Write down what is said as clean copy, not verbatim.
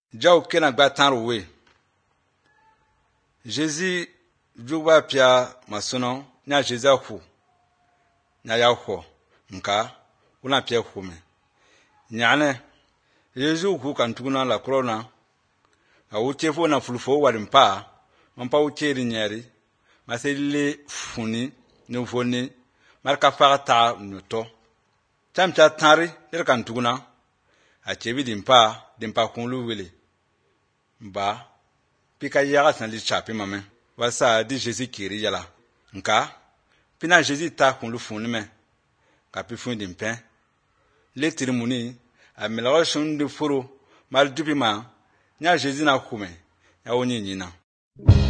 Jau kena gba tanruwe. Jésus jugba pia masono nya Jésus hu. Nya ya ho nka una pia hu me. Nyane Jésus hu kan tuguna la corona. A uche fo na fulfo warimpa. Mpa uche ri nyeri. Masele funi no foni marka fagata noto. Chamcha tari der kan tuguna. A chebi dimpa kunlu wele. Ba pika yaga sanli chapi mame wasa di Jésus kiri yala nka pina Jésus ta kunlu funi me ka pi funi dimpen le tirimuni a melaga shun de furo mal dupi ma nya Jésus na kume ya woni nyina